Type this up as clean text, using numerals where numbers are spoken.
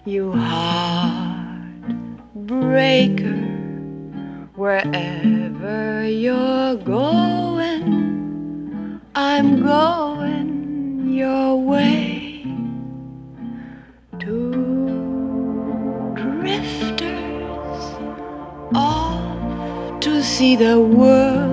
You heartbreaker, wherever you're going, I'm going your way. Two drifters off to see the world